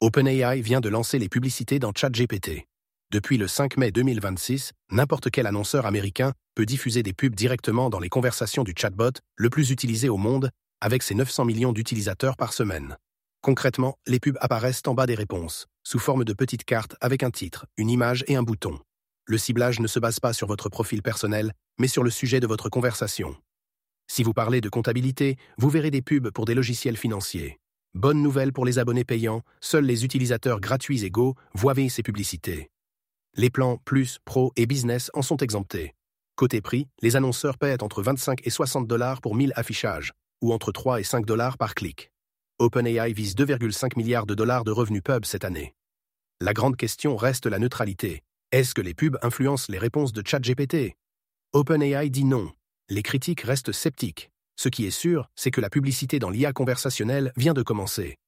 OpenAI vient de lancer les publicités dans ChatGPT. Depuis le 5 mai 2026, n'importe quel annonceur américain peut diffuser des pubs directement dans les conversations du chatbot le plus utilisé au monde, avec ses 900 millions d'utilisateurs par semaine. Concrètement, les pubs apparaissent en bas des réponses, sous forme de petites cartes avec un titre, une image et un bouton. Le ciblage ne se base pas sur votre profil personnel, mais sur le sujet de votre conversation. Si vous parlez de comptabilité, vous verrez des pubs pour des logiciels financiers. Bonne nouvelle pour les abonnés payants, seuls les utilisateurs gratuits et Go voient ces publicités. Les plans Plus, Pro et Business en sont exemptés. Côté prix, les annonceurs paient entre 25 et 60 $ pour 1000 affichages, ou entre 3 et 5 $ par clic. OpenAI vise 2,5 milliards de dollars de revenus pub cette année. La grande question reste la neutralité. Est-ce que les pubs influencent les réponses de ChatGPT? OpenAI dit non. Les critiques restent sceptiques. Ce qui est sûr, c'est que la publicité dans l'IA conversationnelle vient de commencer.